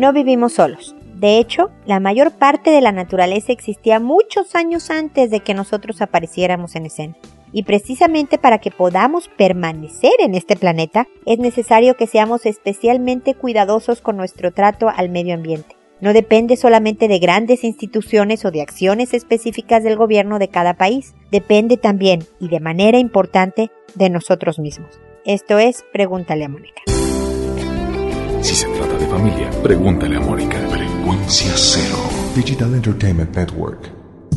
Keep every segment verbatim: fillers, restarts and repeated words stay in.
No vivimos solos. De hecho, la mayor parte de la naturaleza existía muchos años antes de que nosotros apareciéramos en escena. Y precisamente para que podamos permanecer en este planeta, es necesario que seamos especialmente cuidadosos con nuestro trato al medio ambiente. No depende solamente de grandes instituciones o de acciones específicas del gobierno de cada país. Depende también, y de manera importante, de nosotros mismos. Esto es Pregúntale a Mónica. Si se trata de familia, pregúntale a Mónica. Frecuencia Cero. Digital Entertainment Network.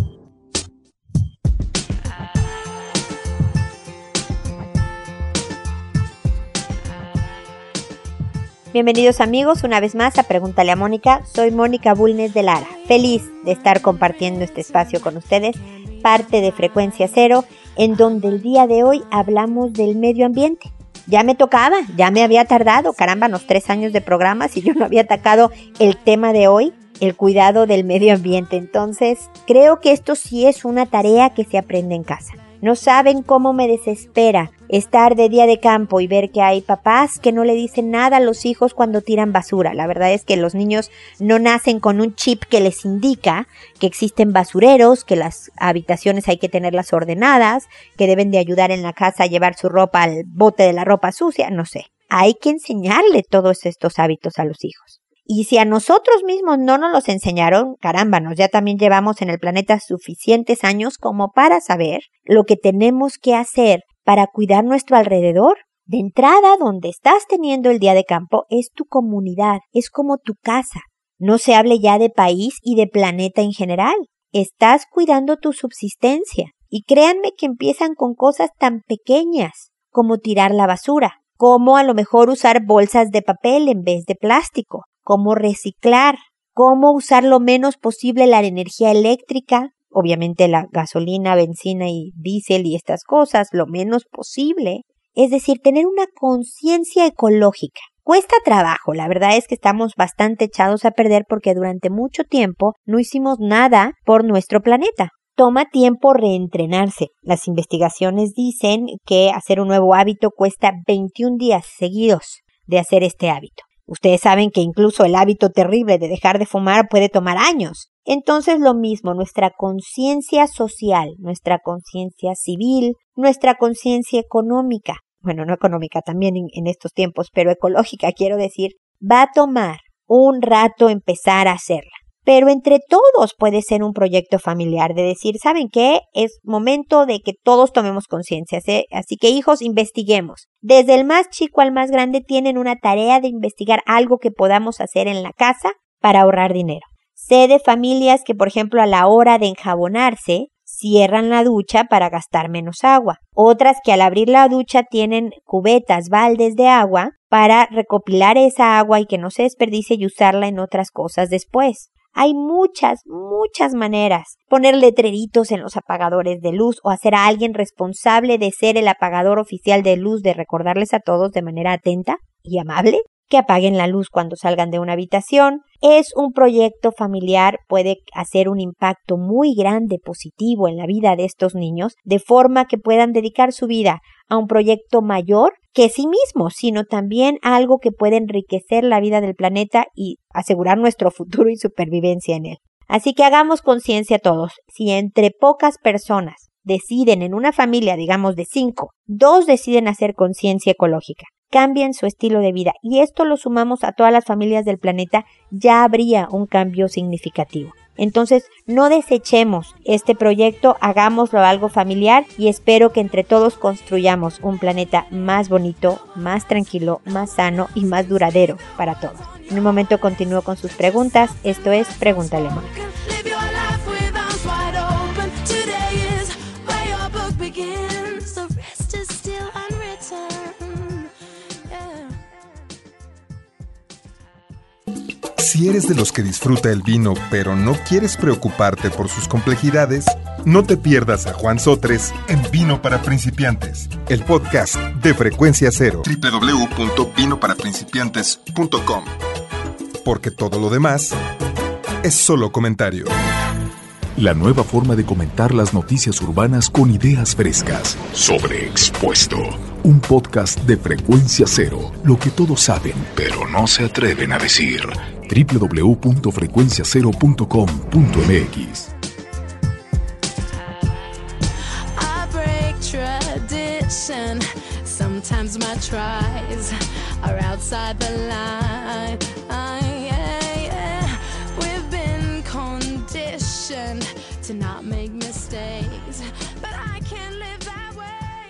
Bienvenidos amigos una vez más a Pregúntale a Mónica. Soy Mónica Bulnes de Lara, feliz de estar compartiendo este espacio con ustedes, parte de Frecuencia Cero, en donde el día de hoy hablamos del medio ambiente. Ya me tocaba, ya me había tardado, caramba, unos tres años de programas y yo no había atacado el tema de hoy, el cuidado del medio ambiente. Entonces, creo que esto sí es una tarea que se aprende en casa. No saben cómo me desespera estar de día de campo y ver que hay papás que no le dicen nada a los hijos cuando tiran basura. La verdad es que los niños no nacen con un chip que les indica que existen basureros, que las habitaciones hay que tenerlas ordenadas, que deben de ayudar en la casa a llevar su ropa al bote de la ropa sucia, no sé. Hay que enseñarle todos estos hábitos a los hijos. Y si a nosotros mismos no nos los enseñaron, carámbanos, ya también llevamos en el planeta suficientes años como para saber lo que tenemos que hacer para cuidar nuestro alrededor. De entrada, donde estás teniendo el día de campo es tu comunidad, es como tu casa. No se hable ya de país y de planeta en general. Estás cuidando tu subsistencia. Y créanme que empiezan con cosas tan pequeñas como tirar la basura, como a lo mejor usar bolsas de papel en vez de plástico, cómo reciclar, cómo usar lo menos posible la energía eléctrica, obviamente la gasolina, benzina y diésel y estas cosas, lo menos posible. Es decir, tener una conciencia ecológica. Cuesta trabajo, la verdad es que estamos bastante echados a perder porque durante mucho tiempo no hicimos nada por nuestro planeta. Toma tiempo reentrenarse. Las investigaciones dicen que hacer un nuevo hábito cuesta veintiún días seguidos de hacer este hábito. Ustedes saben que incluso el hábito terrible de dejar de fumar puede tomar años. Entonces lo mismo, nuestra conciencia social, nuestra conciencia civil, nuestra conciencia económica, bueno, no económica también en, en estos tiempos, pero ecológica quiero decir, va a tomar un rato empezar a hacerla. Pero entre todos puede ser un proyecto familiar de decir, ¿saben qué? Es momento de que todos tomemos conciencia. ¿sí? Así que hijos, investiguemos. Desde el más chico al más grande tienen una tarea de investigar algo que podamos hacer en la casa para ahorrar dinero. Sé de familias que, por ejemplo, a la hora de enjabonarse, cierran la ducha para gastar menos agua. Otras que al abrir la ducha tienen cubetas, baldes de agua para recopilar esa agua y que no se desperdicie y usarla en otras cosas después. Hay muchas, muchas maneras. Poner letreritos en los apagadores de luz o hacer a alguien responsable de ser el apagador oficial de luz, de recordarles a todos de manera atenta y amable que apaguen la luz cuando salgan de una habitación. Es un proyecto familiar, puede hacer un impacto muy grande, positivo en la vida de estos niños, de forma que puedan dedicar su vida a un proyecto mayor que sí mismo, sino también a algo que puede enriquecer la vida del planeta y asegurar nuestro futuro y supervivencia en él. Así que hagamos conciencia todos. Si entre pocas personas deciden en una familia, digamos de cinco, dos deciden hacer conciencia ecológica, cambian su estilo de vida y esto lo sumamos a todas las familias del planeta, ya habría un cambio significativo. Entonces, no desechemos este proyecto, hagámoslo algo familiar y espero que entre todos construyamos un planeta más bonito, más tranquilo, más sano y más duradero para todos. En un momento continúo con sus preguntas. Esto es Pregúntale a Mónica. Si eres de los que disfruta el vino, pero no quieres preocuparte por sus complejidades, no te pierdas a Juan Sotres en Vino para Principiantes, el podcast de Frecuencia Cero. doble u doble u doble u punto vino para principiantes punto com. Porque todo lo demás es solo comentario. La nueva forma de comentar las noticias urbanas con ideas frescas. Sobreexpuesto. Un podcast de Frecuencia Cero. Lo que todos saben, pero no se atreven a decir. doble u doble u doble u punto frecuencia cero punto com punto m x. Sometimes my tries are outside the line. Yeah, yeah. We've been conditioned to not make mistakes, but I can't live that way.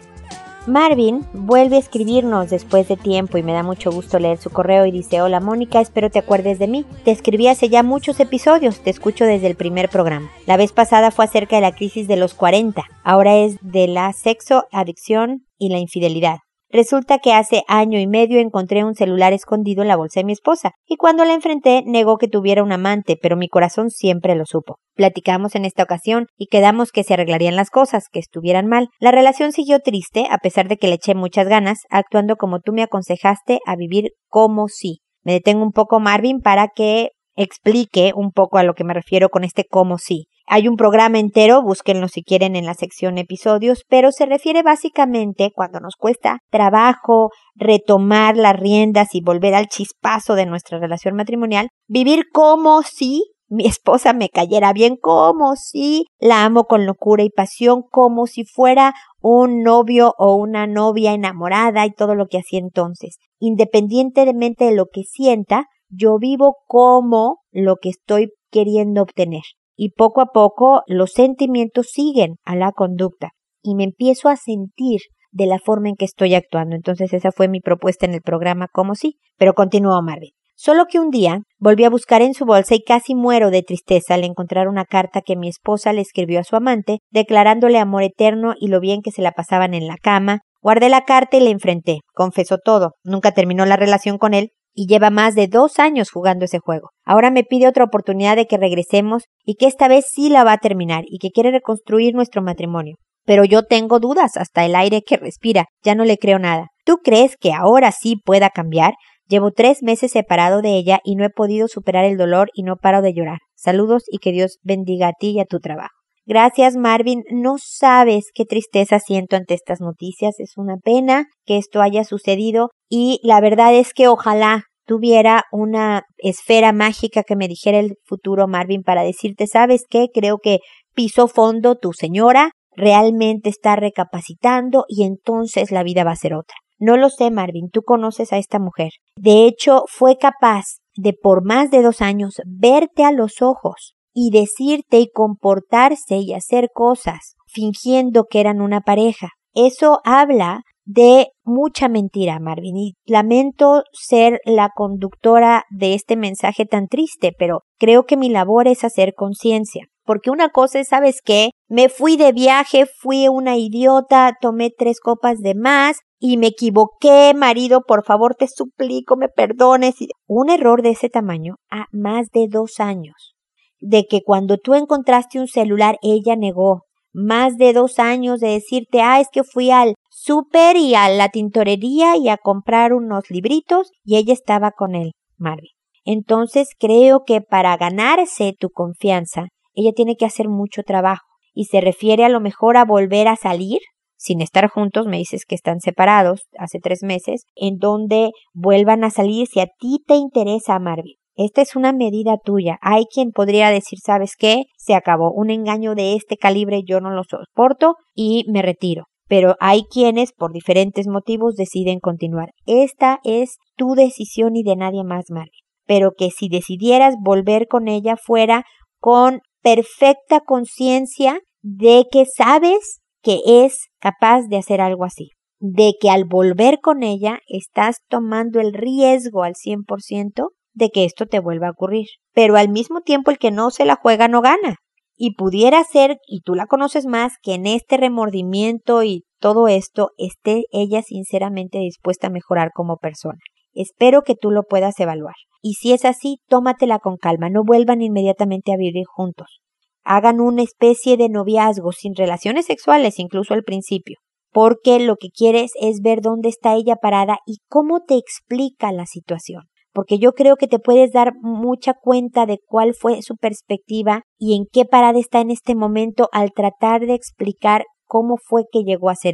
Marvin vuelve a escribirnos después de tiempo y me da mucho gusto leer su correo y dice: hola Mónica, espero te acuerdes de mí. Te escribí hace ya muchos episodios, te escucho desde el primer programa. La vez pasada fue acerca de la crisis de los cuarenta, ahora es de la sexo, adicción y la infidelidad. Resulta que hace año y medio encontré un celular escondido en la bolsa de mi esposa y cuando la enfrenté negó que tuviera un amante, pero mi corazón siempre lo supo. Platicamos en esta ocasión y quedamos que se arreglarían las cosas, que estuvieran mal. La relación siguió triste a pesar de que le eché muchas ganas, actuando como tú me aconsejaste a vivir como si. Me detengo un poco, Marvin, para que explique un poco a lo que me refiero con este como si. Hay un programa entero, búsquenlo si quieren en la sección episodios, pero se refiere básicamente cuando nos cuesta trabajo retomar las riendas y volver al chispazo de nuestra relación matrimonial, vivir como si mi esposa me cayera bien, como si la amo con locura y pasión, como si fuera un novio o una novia enamorada y todo lo que hacía entonces. Independientemente de lo que sienta, yo vivo como lo que estoy queriendo obtener. Y poco a poco los sentimientos siguen a la conducta y me empiezo a sentir de la forma en que estoy actuando. Entonces esa fue mi propuesta en el programa como sí, pero continuó Marvin. Solo que un día volví a buscar en su bolsa y casi muero de tristeza al encontrar una carta que mi esposa le escribió a su amante, declarándole amor eterno y lo bien que se la pasaban en la cama. Guardé la carta y le enfrenté. Confesó todo. Nunca terminó la relación con él. Y lleva más de dos años jugando ese juego. Ahora me pide otra oportunidad de que regresemos y que esta vez sí la va a terminar y que quiere reconstruir nuestro matrimonio. Pero yo tengo dudas, hasta el aire que respira, ya no le creo nada. ¿Tú crees que ahora sí pueda cambiar? Llevo tres meses separado de ella y no he podido superar el dolor y no paro de llorar. Saludos y que Dios bendiga a ti y a tu trabajo. Gracias, Marvin. No sabes qué tristeza siento ante estas noticias. Es una pena que esto haya sucedido y la verdad es que ojalá tuviera una esfera mágica que me dijera el futuro, Marvin, para decirte, ¿sabes qué? Creo que pisó fondo tu señora, realmente está recapacitando y entonces la vida va a ser otra. No lo sé, Marvin, tú conoces a esta mujer. De hecho, fue capaz de por más de dos años verte a los ojos y decirte y comportarse y hacer cosas fingiendo que eran una pareja. Eso habla de mucha mentira, Marvin, y lamento ser la conductora de este mensaje tan triste, pero creo que mi labor es hacer conciencia. Porque una cosa es, ¿sabes qué? Me fui de viaje, fui una idiota, tomé tres copas de más y me equivoqué, marido, por favor te suplico, me perdones. Un error de ese tamaño a más de dos años. De que cuando tú encontraste un celular, ella negó. Más de dos años de decirte, ah, es que fui al súper y a la tintorería y a comprar unos libritos y ella estaba con él, Marvin. Entonces creo que para ganarse tu confianza, ella tiene que hacer mucho trabajo y se refiere a lo mejor a volver a salir sin estar juntos, me dices que están separados hace tres meses, en donde vuelvan a salir si a ti te interesa, Marvin. Esta es una medida tuya. Hay quien podría decir, ¿sabes qué? Se acabó. Un engaño de este calibre yo no lo soporto y me retiro. Pero hay quienes, por diferentes motivos, deciden continuar. Esta es tu decisión y de nadie más, Marvin. Pero que si decidieras volver con ella fuera con perfecta conciencia de que sabes que es capaz de hacer algo así. De que al volver con ella estás tomando el riesgo al cien por ciento de que esto te vuelva a ocurrir. Pero al mismo tiempo el que no se la juega no gana. Y pudiera ser, y tú la conoces más, que en este remordimiento y todo esto esté ella sinceramente dispuesta a mejorar como persona. Espero que tú lo puedas evaluar. Y si es así, tómatela con calma. No vuelvan inmediatamente a vivir juntos. Hagan una especie de noviazgo sin relaciones sexuales, incluso al principio. Porque lo que quieres es ver dónde está ella parada y cómo te explica la situación. Porque yo creo que te puedes dar mucha cuenta de cuál fue su perspectiva y en qué parada está en este momento al tratar de explicar cómo fue que llegó a hacer esto.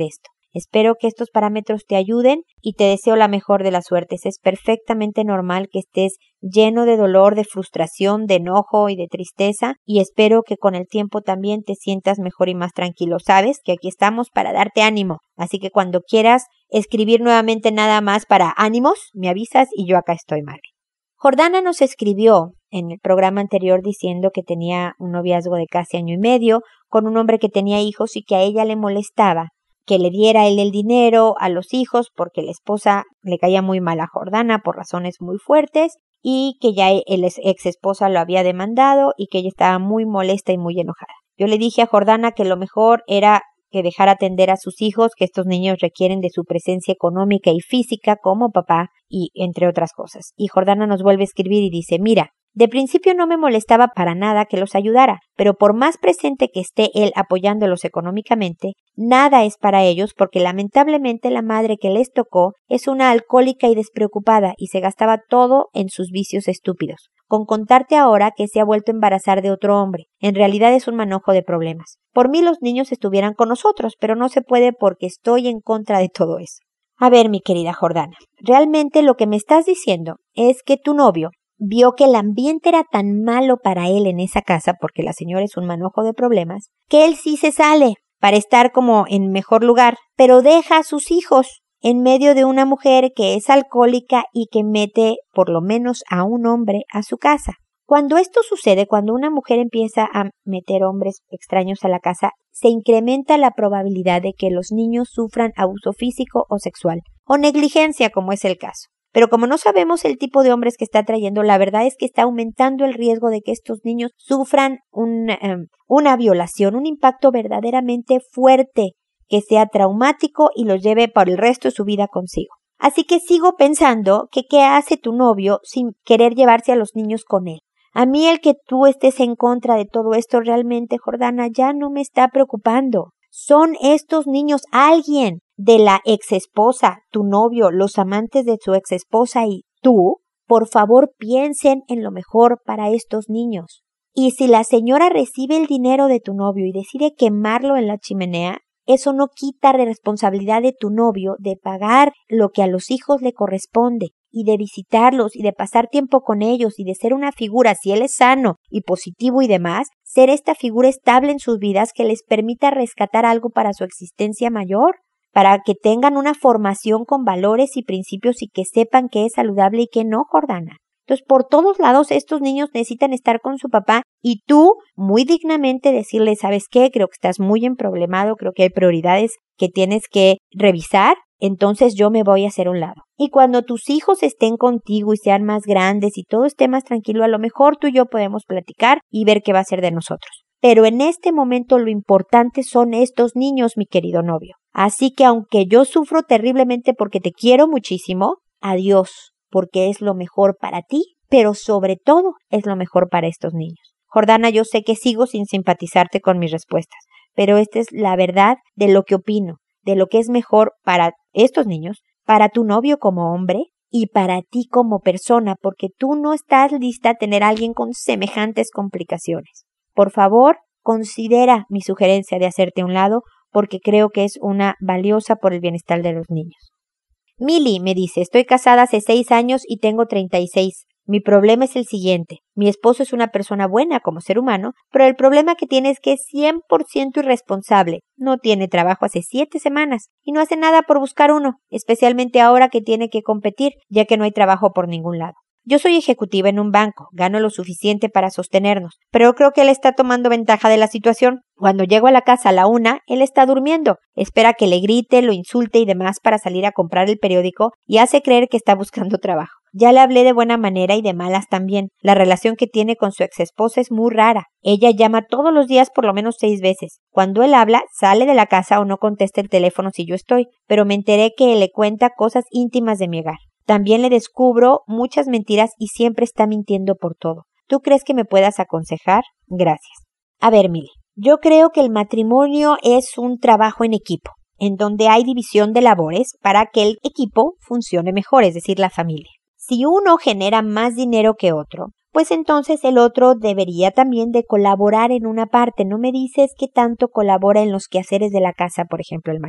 Espero que estos parámetros te ayuden y te deseo la mejor de las suertes. Es perfectamente normal que estés lleno de dolor, de frustración, de enojo y de tristeza, y espero que con el tiempo también te sientas mejor y más tranquilo. Sabes que aquí estamos para darte ánimo, así que cuando quieras escribir nuevamente nada más para ánimos, me avisas y yo acá estoy, Marvin. Jordana nos escribió en el programa anterior diciendo que tenía un noviazgo de casi año y medio con un hombre que tenía hijos y que a ella le molestaba que le diera él el dinero a los hijos porque la esposa le caía muy mal a Jordana por razones muy fuertes y que ya el ex esposa lo había demandado y que ella estaba muy molesta y muy enojada. Yo le dije a Jordana que lo mejor era que dejara atender a sus hijos, que estos niños requieren de su presencia económica y física como papá y entre otras cosas. Y Jordana nos vuelve a escribir y dice, mira, de principio no me molestaba para nada que los ayudara, pero por más presente que esté él apoyándolos económicamente, nada es para ellos porque lamentablemente la madre que les tocó es una alcohólica y despreocupada y se gastaba todo en sus vicios estúpidos. Con contarte ahora que se ha vuelto a embarazar de otro hombre. En realidad es un manojo de problemas. Por mí los niños estuvieran con nosotros, pero no se puede porque estoy en contra de todo eso. A ver, mi querida Jordana, realmente lo que me estás diciendo es que tu novio vio que el ambiente era tan malo para él en esa casa, porque la señora es un manojo de problemas, que él sí se sale para estar como en mejor lugar, pero deja a sus hijos en medio de una mujer que es alcohólica y que mete por lo menos a un hombre a su casa. Cuando esto sucede, cuando una mujer empieza a meter hombres extraños a la casa, se incrementa la probabilidad de que los niños sufran abuso físico o sexual, o negligencia, como es el caso. Pero como no sabemos el tipo de hombres que está trayendo, la verdad es que está aumentando el riesgo de que estos niños sufran un, um, una violación, un impacto verdaderamente fuerte, que sea traumático y los lleve por el resto de su vida consigo. Así que sigo pensando que qué hace tu novio sin querer llevarse a los niños con él. A mí el que tú estés en contra de todo esto realmente, Jordana, ya no me está preocupando. Son estos niños alguien de la exesposa, tu novio, los amantes de su exesposa y tú, por favor piensen en lo mejor para estos niños. Y si la señora recibe el dinero de tu novio y decide quemarlo en la chimenea, eso no quita la responsabilidad de tu novio de pagar lo que a los hijos le corresponde y de visitarlos y de pasar tiempo con ellos y de ser una figura, si él es sano y positivo y demás, ser esta figura estable en sus vidas que les permita rescatar algo para su existencia mayor, para que tengan una formación con valores y principios y que sepan qué es saludable y qué no, Jordana. Entonces, por todos lados, estos niños necesitan estar con su papá y tú, muy dignamente, decirle, ¿sabes qué? Creo que estás muy emproblemado, creo que hay prioridades que tienes que revisar, entonces yo me voy a hacer a un lado. Y cuando tus hijos estén contigo y sean más grandes y todo esté más tranquilo, a lo mejor tú y yo podemos platicar y ver qué va a ser de nosotros. Pero en este momento lo importante son estos niños, mi querido novio. Así que aunque yo sufro terriblemente porque te quiero muchísimo, adiós, porque es lo mejor para ti, pero sobre todo es lo mejor para estos niños. Jordana, yo sé que sigo sin simpatizarte con mis respuestas, pero esta es la verdad de lo que opino, de lo que es mejor para estos niños, para tu novio como hombre y para ti como persona, porque tú no estás lista a tener a alguien con semejantes complicaciones. Por favor, considera mi sugerencia de hacerte a un lado, porque creo que es una valiosa por el bienestar de los niños. Mili me dice, estoy casada hace seis años y tengo treinta y seis. Mi problema es el siguiente. Mi esposo es una persona buena como ser humano, pero el problema que tiene es que es cien por ciento irresponsable. No tiene trabajo hace siete semanas y no hace nada por buscar uno, especialmente ahora que tiene que competir, ya que no hay trabajo por ningún lado. Yo soy ejecutiva en un banco, gano lo suficiente para sostenernos, pero creo que él está tomando ventaja de la situación. Cuando llego a la casa a la una, él está durmiendo, espera que le grite, lo insulte y demás para salir a comprar el periódico y hace creer que está buscando trabajo. Ya le hablé de buena manera y de malas también. La relación que tiene con su exesposa es muy rara. Ella llama todos los días por lo menos seis veces. Cuando él habla, sale de la casa o no contesta el teléfono si yo estoy, pero me enteré que él le cuenta cosas íntimas de mi hogar. También le descubro muchas mentiras y siempre está mintiendo por todo. ¿Tú crees que me puedas aconsejar? Gracias. A ver, Mili, yo creo que el matrimonio es un trabajo en equipo, en donde hay división de labores para que el equipo funcione mejor, es decir, la familia. Si uno genera más dinero que otro, pues entonces el otro debería también de colaborar en una parte. No me dices que tanto colabora en los quehaceres de la casa, por ejemplo, el marido.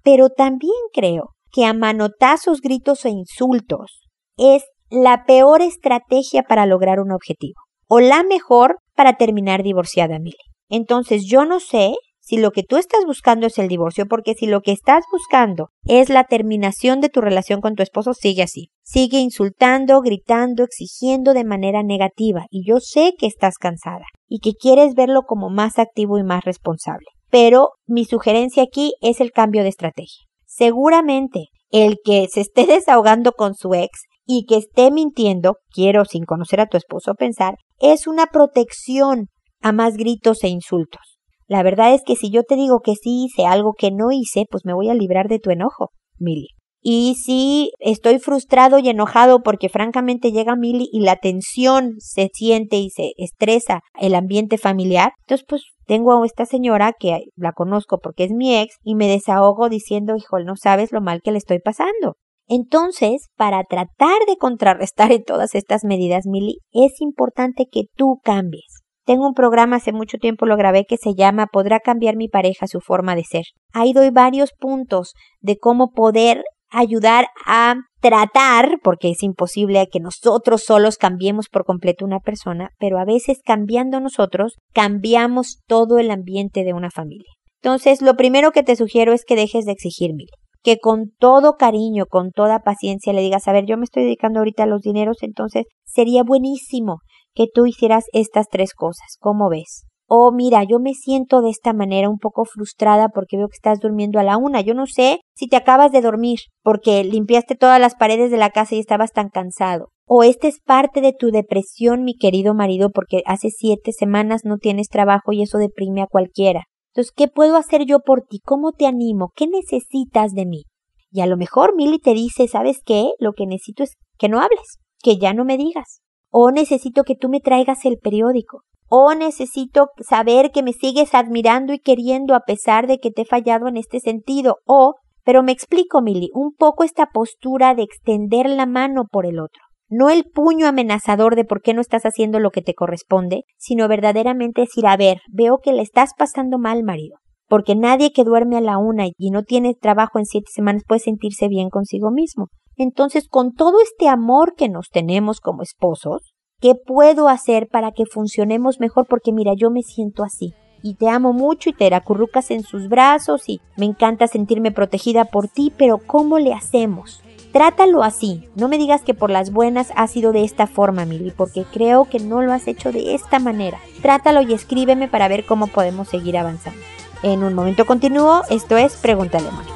Pero también creo que a manotazos, gritos e insultos es la peor estrategia para lograr un objetivo, o la mejor para terminar divorciada, Mili. Entonces yo no sé si lo que tú estás buscando es el divorcio, porque si lo que estás buscando es la terminación de tu relación con tu esposo, sigue así. Sigue insultando, gritando, exigiendo de manera negativa. Y yo sé que estás cansada y que quieres verlo como más activo y más responsable. Pero mi sugerencia aquí es el cambio de estrategia. Seguramente el que se esté desahogando con su ex y que esté mintiendo, quiero sin conocer a tu esposo pensar, es una protección a más gritos e insultos. La verdad es que si yo te digo que sí hice algo que no hice, pues me voy a librar de tu enojo, Mili. Y si estoy frustrado y enojado porque francamente llega Mili y la tensión se siente y se estresa el ambiente familiar, entonces pues tengo a esta señora que la conozco porque es mi ex y me desahogo diciendo, híjole, no sabes lo mal que le estoy pasando. Entonces, para tratar de contrarrestar en todas estas medidas, Mili, es importante que tú cambies. Tengo un programa, hace mucho tiempo lo grabé, que se llama ¿Podrá cambiar mi pareja su forma de ser? Ahí doy varios puntos de cómo poder ayudar a tratar, porque es imposible que nosotros solos cambiemos por completo una persona, pero a veces cambiando nosotros, cambiamos todo el ambiente de una familia. Entonces, lo primero que te sugiero es que dejes de exigir, Mili. Que con todo cariño, con toda paciencia le digas, a ver, yo me estoy dedicando ahorita a los dineros, entonces sería buenísimo que tú hicieras estas tres cosas. ¿Cómo ves? O mira, yo me siento de esta manera un poco frustrada porque veo que estás durmiendo a la una. Yo no sé si te acabas de dormir porque limpiaste todas las paredes de la casa y estabas tan cansado. O esta es parte de tu depresión, mi querido marido, porque hace siete semanas no tienes trabajo y eso deprime a cualquiera. Entonces, ¿qué puedo hacer yo por ti? ¿Cómo te animo? ¿Qué necesitas de mí? Y a lo mejor Mili te dice, ¿sabes qué? Lo que necesito es que no hables, que ya no me digas. O necesito que tú me traigas el periódico. O necesito saber que me sigues admirando y queriendo a pesar de que te he fallado en este sentido. O, pero me explico, Mili, un poco esta postura de extender la mano por el otro. No el puño amenazador de por qué no estás haciendo lo que te corresponde, sino verdaderamente decir, a ver, veo que le estás pasando mal, marido, porque nadie que duerme a la una y no tiene trabajo en siete semanas puede sentirse bien consigo mismo. Entonces, con todo este amor que nos tenemos como esposos, ¿qué puedo hacer para que funcionemos mejor? Porque mira, yo me siento así y te amo mucho y te acurrucas en sus brazos y me encanta sentirme protegida por ti, pero ¿cómo le hacemos? Trátalo así, no me digas que por las buenas ha sido de esta forma, Mili, porque creo que no lo has hecho de esta manera. Trátalo y escríbeme para ver cómo podemos seguir avanzando. En un momento continúo, esto es Pregúntale a Mónica.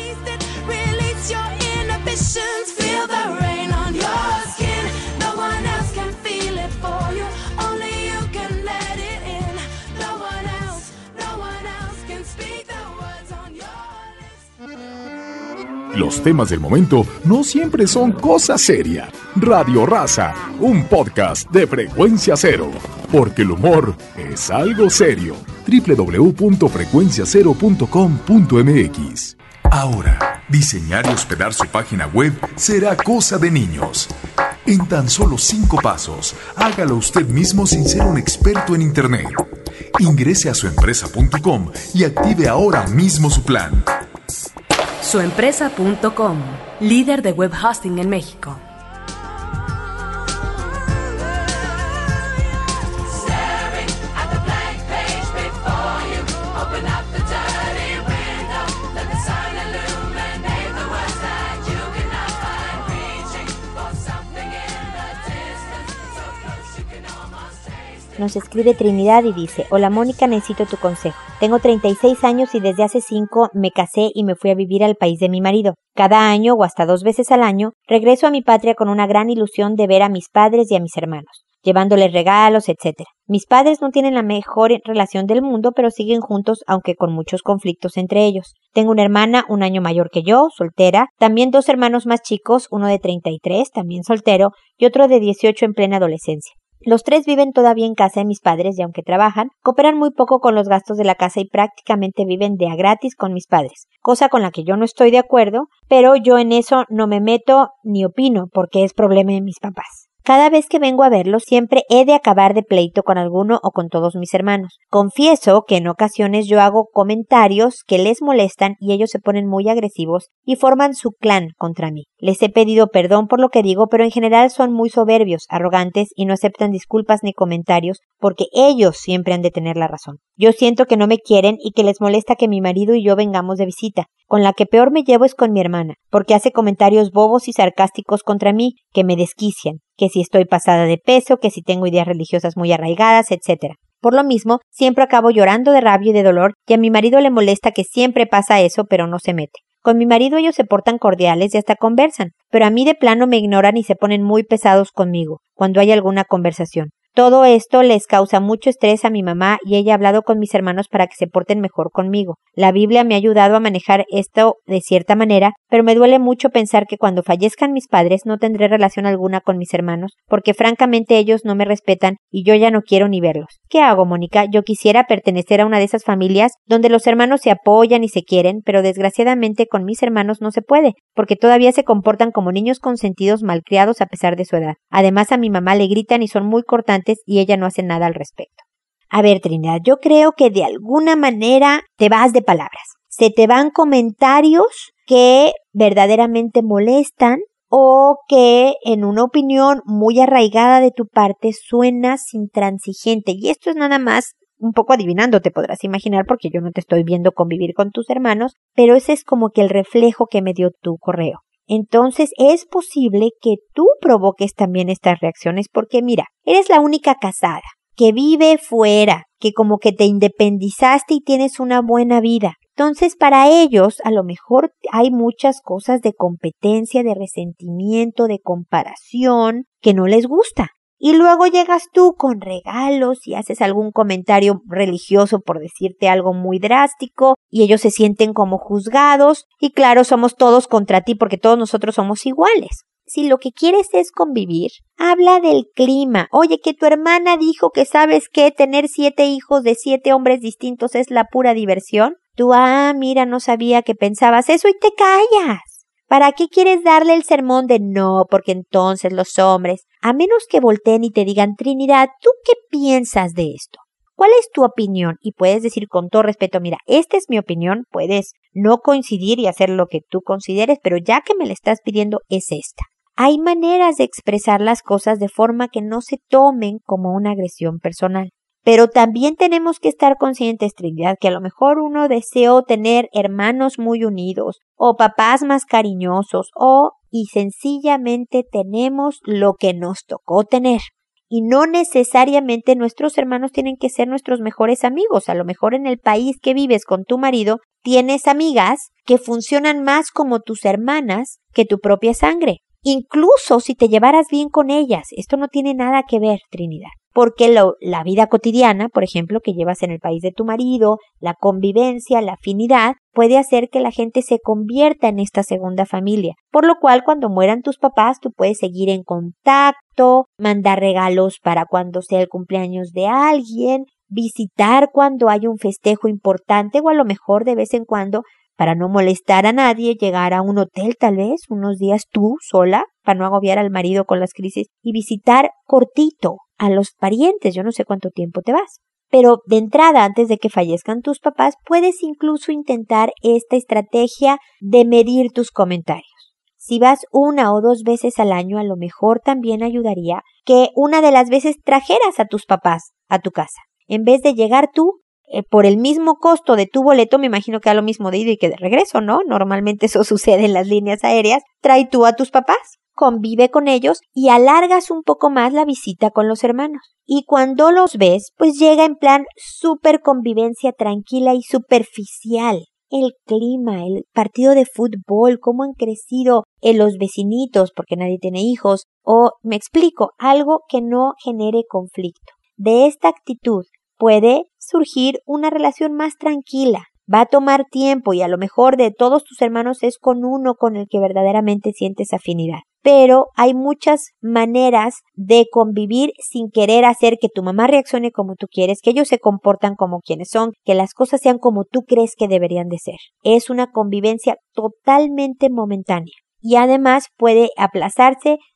Los temas del momento no siempre son cosa seria. Radio Raza, un podcast de Frecuencia Cero. Porque el humor es algo serio. doble u doble u doble u punto frecuencia cero punto com punto m x. Ahora, diseñar y hospedar su página web será cosa de niños. En tan solo cinco pasos, hágalo usted mismo sin ser un experto en Internet. Ingrese a su empresa punto com y active ahora mismo su plan. su empresa punto com, líder de web hosting en México. Nos escribe Trinidad y dice, hola Mónica, necesito tu consejo. Tengo treinta y seis años y desde hace cinco me casé y me fui a vivir al país de mi marido. Cada año o hasta dos veces al año regreso a mi patria con una gran ilusión de ver a mis padres y a mis hermanos, llevándoles regalos, etcétera. Mis padres no tienen la mejor relación del mundo, pero siguen juntos aunque con muchos conflictos entre ellos. Tengo una hermana un año mayor que yo, soltera, también dos hermanos más chicos, uno de treinta y tres, también soltero, y otro de dieciocho en plena adolescencia. Los tres viven todavía en casa de mis padres y aunque trabajan, cooperan muy poco con los gastos de la casa y prácticamente viven de a gratis con mis padres, cosa con la que yo no estoy de acuerdo, pero yo en eso no me meto ni opino porque es problema de mis papás. Cada vez que vengo a verlos siempre he de acabar de pleito con alguno o con todos mis hermanos. Confieso que en ocasiones yo hago comentarios que les molestan y ellos se ponen muy agresivos y forman su clan contra mí. Les he pedido perdón por lo que digo, pero en general son muy soberbios, arrogantes y no aceptan disculpas ni comentarios porque ellos siempre han de tener la razón. Yo siento que no me quieren y que les molesta que mi marido y yo vengamos de visita. Con la que peor me llevo es con mi hermana, porque hace comentarios bobos y sarcásticos contra mí que me desquician, que si estoy pasada de peso, que si tengo ideas religiosas muy arraigadas, etcétera. Por lo mismo, siempre acabo llorando de rabia y de dolor y a mi marido le molesta que siempre pasa eso, pero no se mete. Con mi marido ellos se portan cordiales y hasta conversan, pero a mí de plano me ignoran y se ponen muy pesados conmigo cuando hay alguna conversación. Todo esto les causa mucho estrés a mi mamá y ella ha hablado con mis hermanos para que se porten mejor conmigo. La Biblia me ha ayudado a manejar esto de cierta manera, pero me duele mucho pensar que cuando fallezcan mis padres no tendré relación alguna con mis hermanos, porque francamente ellos no me respetan y yo ya no quiero ni verlos. ¿Qué hago, Mónica? Yo quisiera pertenecer a una de esas familias donde los hermanos se apoyan y se quieren, pero desgraciadamente con mis hermanos no se puede, porque todavía se comportan como niños consentidos malcriados a pesar de su edad. Además, a mi mamá le gritan y son muy cortantes y ella no hace nada al respecto. A ver, Trinidad, yo creo que de alguna manera te vas de palabras. Se te van comentarios que verdaderamente molestan o que en una opinión muy arraigada de tu parte suenas intransigente. Y esto es nada más un poco adivinando, te podrás imaginar, porque yo no te estoy viendo convivir con tus hermanos, pero ese es como que el reflejo que me dio tu correo. Entonces es posible que tú provoques también estas reacciones porque mira, eres la única casada que vive fuera, que como que te independizaste y tienes una buena vida. Entonces para ellos a lo mejor hay muchas cosas de competencia, de resentimiento, de comparación que no les gusta. Y luego llegas tú con regalos y haces algún comentario religioso por decirte algo muy drástico y ellos se sienten como juzgados y claro, somos todos contra ti porque todos nosotros somos iguales. Si lo que quieres es convivir, habla del clima. Oye, que tu hermana dijo que sabes que tener siete hijos de siete hombres distintos es la pura diversión. Tú, ah, mira, no sabía que pensabas eso y te callas. ¿Para qué quieres darle el sermón de no? Porque entonces los hombres, a menos que volteen y te digan, Trinidad, ¿tú qué piensas de esto? ¿Cuál es tu opinión? Y puedes decir con todo respeto, mira, esta es mi opinión, puedes no coincidir y hacer lo que tú consideres, pero ya que me la estás pidiendo es esta. Hay maneras de expresar las cosas de forma que no se tomen como una agresión personal. Pero también tenemos que estar conscientes, Trinidad, que a lo mejor uno deseó tener hermanos muy unidos o papás más cariñosos o y sencillamente tenemos lo que nos tocó tener. Y no necesariamente nuestros hermanos tienen que ser nuestros mejores amigos. A lo mejor en el país que vives con tu marido tienes amigas que funcionan más como tus hermanas que tu propia sangre. Incluso si te llevaras bien con ellas, esto no tiene nada que ver, Trinidad. Porque lo, la vida cotidiana, por ejemplo, que llevas en el país de tu marido, la convivencia, la afinidad, puede hacer que la gente se convierta en esta segunda familia. Por lo cual, cuando mueran tus papás, tú puedes seguir en contacto, mandar regalos para cuando sea el cumpleaños de alguien, visitar cuando hay un festejo importante o a lo mejor de vez en cuando, para no molestar a nadie, llegar a un hotel tal vez, unos días tú sola, para no agobiar al marido con las crisis, y visitar cortito a los parientes. Yo no sé cuánto tiempo te vas. Pero de entrada, antes de que fallezcan tus papás, puedes incluso intentar esta estrategia de medir tus comentarios. Si vas una o dos veces al año, a lo mejor también ayudaría que una de las veces trajeras a tus papás a tu casa. En vez de llegar tú, eh, por el mismo costo de tu boleto, me imagino que da lo mismo de ida y que de regreso, ¿no? Normalmente eso sucede en las líneas aéreas. Trae tú a tus papás, convive con ellos y alargas un poco más la visita con los hermanos. Y cuando los ves, pues llega en plan súper convivencia tranquila y superficial. El clima, el partido de fútbol, cómo han crecido en los vecinitos porque nadie tiene hijos, o me explico, algo que no genere conflicto. De esta actitud puede surgir una relación más tranquila. Va a tomar tiempo y a lo mejor de todos tus hermanos es con uno con el que verdaderamente sientes afinidad. Pero hay muchas maneras de convivir sin querer hacer que tu mamá reaccione como tú quieres, que ellos se comportan como quienes son, que las cosas sean como tú crees que deberían de ser. Es una convivencia totalmente momentánea y además puede aplazarse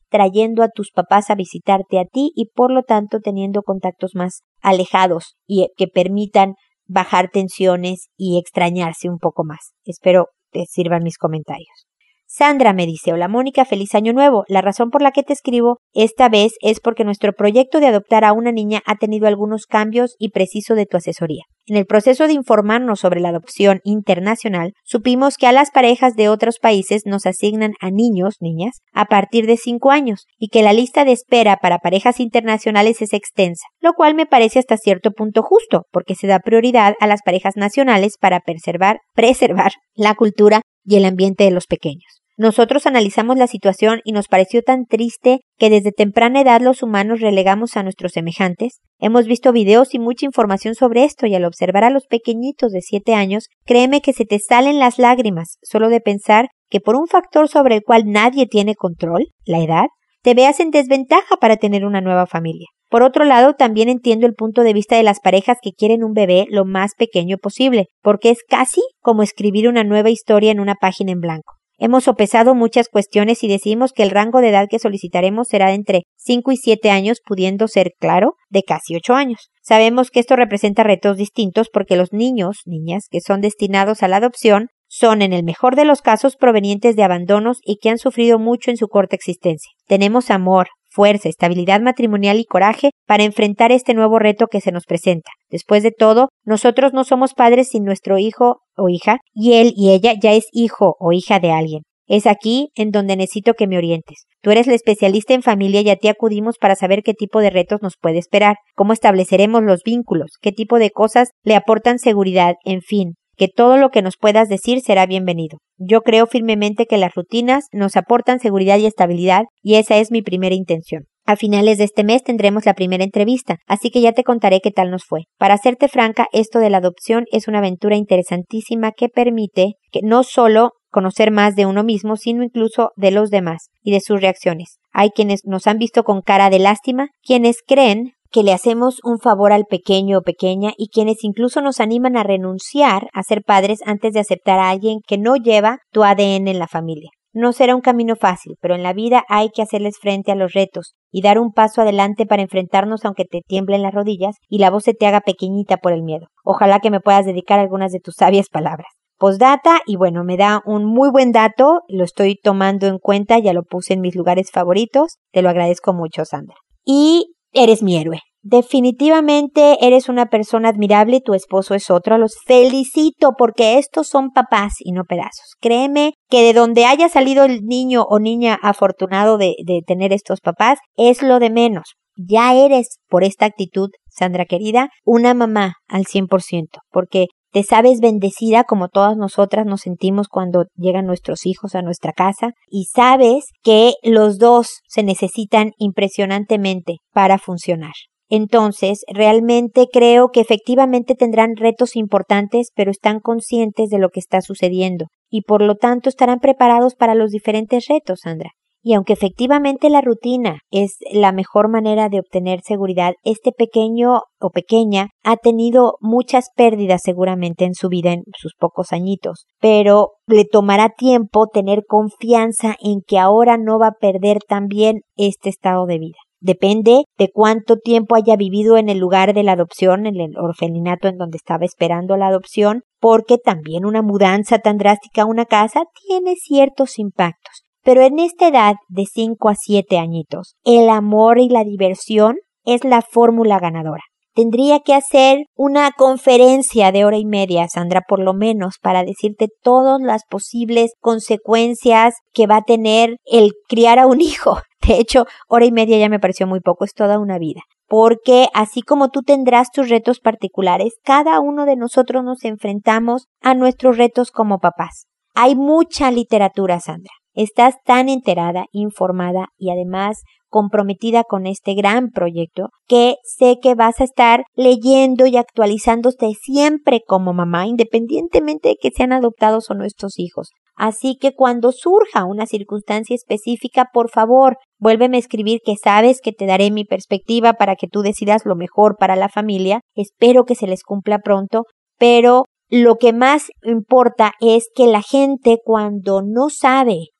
trayendo a tus papás a visitarte a ti y por lo tanto teniendo contactos más alejados y que permitan bajar tensiones y extrañarse un poco más. Espero te sirvan mis comentarios. Sandra me dice, hola Mónica, feliz año nuevo. La razón por la que te escribo esta vez es porque nuestro proyecto de adoptar a una niña ha tenido algunos cambios y preciso de tu asesoría. En el proceso de informarnos sobre la adopción internacional, supimos que a las parejas de otros países nos asignan a niños, niñas, a partir de cinco años y que la lista de espera para parejas internacionales es extensa, lo cual me parece hasta cierto punto justo, porque se da prioridad a las parejas nacionales para preservar, preservar la cultura y el ambiente de los pequeños. Nosotros analizamos la situación y nos pareció tan triste que desde temprana edad los humanos relegamos a nuestros semejantes. Hemos visto videos y mucha información sobre esto y al observar a los pequeñitos de siete años, créeme que se te salen las lágrimas solo de pensar que por un factor sobre el cual nadie tiene control, la edad, te veas en desventaja para tener una nueva familia. Por otro lado, también entiendo el punto de vista de las parejas que quieren un bebé lo más pequeño posible, porque es casi como escribir una nueva historia en una página en blanco. Hemos sopesado muchas cuestiones y decidimos que el rango de edad que solicitaremos será de entre cinco y siete años, pudiendo ser, claro, de casi ocho años. Sabemos que esto representa retos distintos porque los niños, niñas, que son destinados a la adopción, son en el mejor de los casos provenientes de abandonos y que han sufrido mucho en su corta existencia. Tenemos amor, fuerza, estabilidad matrimonial y coraje para enfrentar este nuevo reto que se nos presenta. Después de todo, nosotros no somos padres sin nuestro hijo o hija, y él y ella ya es hijo o hija de alguien. Es aquí en donde necesito que me orientes. Tú eres la especialista en familia y a ti acudimos para saber qué tipo de retos nos puede esperar, cómo estableceremos los vínculos, qué tipo de cosas le aportan seguridad, en fin, que todo lo que nos puedas decir será bienvenido. Yo creo firmemente que las rutinas nos aportan seguridad y estabilidad y esa es mi primera intención. A finales de este mes tendremos la primera entrevista, así que ya te contaré qué tal nos fue. Para serte franca, esto de la adopción es una aventura interesantísima que permite que no solo conocer más de uno mismo, sino incluso de los demás y de sus reacciones. Hay quienes nos han visto con cara de lástima, quienes creen que le hacemos un favor al pequeño o pequeña y quienes incluso nos animan a renunciar a ser padres antes de aceptar a alguien que no lleva tu A D N en la familia. No será un camino fácil, pero en la vida hay que hacerles frente a los retos y dar un paso adelante para enfrentarnos aunque te tiemblen las rodillas y la voz se te haga pequeñita por el miedo. Ojalá que me puedas dedicar algunas de tus sabias palabras. Postdata, y bueno, me da un muy buen dato, lo estoy tomando en cuenta, ya lo puse en mis lugares favoritos, te lo agradezco mucho, Sandra. Y eres mi héroe. Definitivamente eres una persona admirable, tu esposo es otro. Los felicito porque estos son papás y no pedazos. Créeme que de donde haya salido el niño o niña afortunado de, de tener estos papás es lo de menos. Ya eres, por esta actitud, Sandra querida, una mamá al cien por ciento, porque te sabes bendecida como todas nosotras nos sentimos cuando llegan nuestros hijos a nuestra casa y sabes que los dos se necesitan impresionantemente para funcionar. Entonces, realmente creo que efectivamente tendrán retos importantes, pero están conscientes de lo que está sucediendo y por lo tanto estarán preparados para los diferentes retos, Sandra. Y aunque efectivamente la rutina es la mejor manera de obtener seguridad, este pequeño o pequeña ha tenido muchas pérdidas seguramente en su vida en sus pocos añitos, pero le tomará tiempo tener confianza en que ahora no va a perder también este estado de vida. Depende de cuánto tiempo haya vivido en el lugar de la adopción, en el orfelinato en donde estaba esperando la adopción, porque también una mudanza tan drástica a una casa tiene ciertos impactos. Pero en esta edad de cinco a siete añitos, el amor y la diversión es la fórmula ganadora. Tendría que hacer una conferencia de hora y media, Sandra, por lo menos, para decirte todas las posibles consecuencias que va a tener el criar a un hijo. De hecho, hora y media ya me pareció muy poco, es toda una vida. Porque así como tú tendrás tus retos particulares, cada uno de nosotros nos enfrentamos a nuestros retos como papás. Hay mucha literatura, Sandra. Estás tan enterada, informada y además comprometida con este gran proyecto que sé que vas a estar leyendo y actualizándote siempre como mamá, independientemente de que sean adoptados o no estos hijos. Así que cuando surja una circunstancia específica, por favor, vuélveme a escribir que sabes que te daré mi perspectiva para que tú decidas lo mejor para la familia. Espero que se les cumpla pronto, pero lo que más importa es que la gente cuando no sabe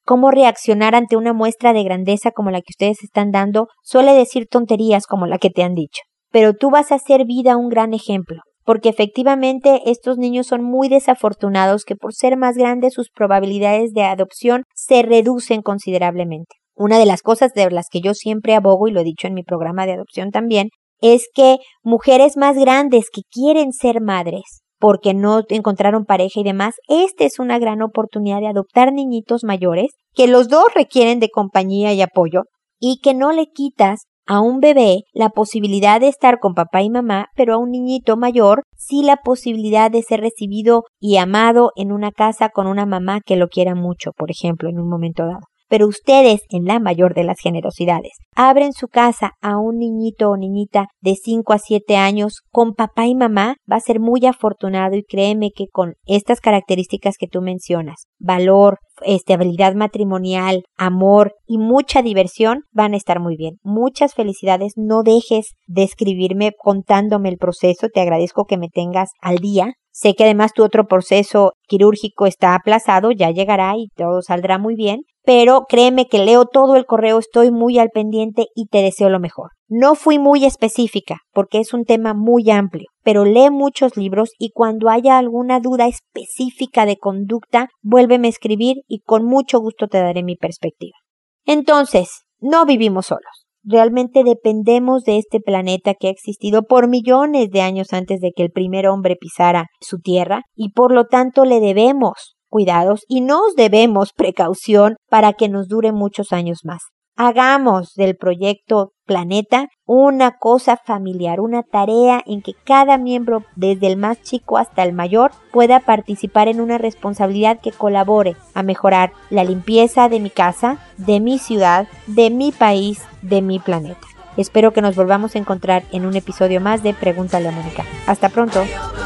cómo reaccionar ante una muestra de grandeza como la que ustedes están dando, suele decir tonterías como la que te han dicho. Pero tú vas a hacer vida un gran ejemplo, porque efectivamente estos niños son muy desafortunados que por ser más grandes sus probabilidades de adopción se reducen considerablemente. Una de las cosas de las que yo siempre abogo, y lo he dicho en mi programa de adopción también, es que mujeres más grandes que quieren ser madres porque no encontraron pareja y demás, esta es una gran oportunidad de adoptar niñitos mayores que los dos requieren de compañía y apoyo y que no le quitas a un bebé la posibilidad de estar con papá y mamá, pero a un niñito mayor sí la posibilidad de ser recibido y amado en una casa con una mamá que lo quiera mucho, por ejemplo, en un momento dado. Pero ustedes, en la mayor de las generosidades, abren su casa a un niñito o niñita de cinco a siete años con papá y mamá, va a ser muy afortunado y créeme que con estas características que tú mencionas, valor, estabilidad matrimonial, amor y mucha diversión, van a estar muy bien. Muchas felicidades, no dejes de escribirme contándome el proceso, te agradezco que me tengas al día. Sé que además tu otro proceso quirúrgico está aplazado, ya llegará y todo saldrá muy bien, pero créeme que leo todo el correo, estoy muy al pendiente y te deseo lo mejor. No fui muy específica porque es un tema muy amplio, pero lee muchos libros y cuando haya alguna duda específica de conducta, vuélveme a escribir y con mucho gusto te daré mi perspectiva. Entonces, no vivimos solos. Realmente dependemos de este planeta que ha existido por millones de años antes de que el primer hombre pisara su tierra y por lo tanto le debemos cuidados y nos debemos precaución para que nos dure muchos años más. Hagamos del proyecto Planeta una cosa familiar, una tarea en que cada miembro, desde el más chico hasta el mayor, pueda participar en una responsabilidad que colabore a mejorar la limpieza de mi casa, de mi ciudad, de mi país, de mi planeta. Espero que nos volvamos a encontrar en un episodio más de Pregúntale a Mónica. Hasta pronto.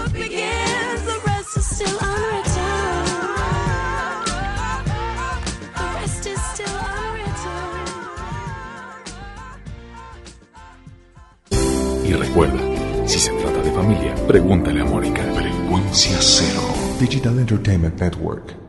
Y recuerda, si se trata de familia, pregúntale a Mónica. Frecuencia Cero. Digital Entertainment Network.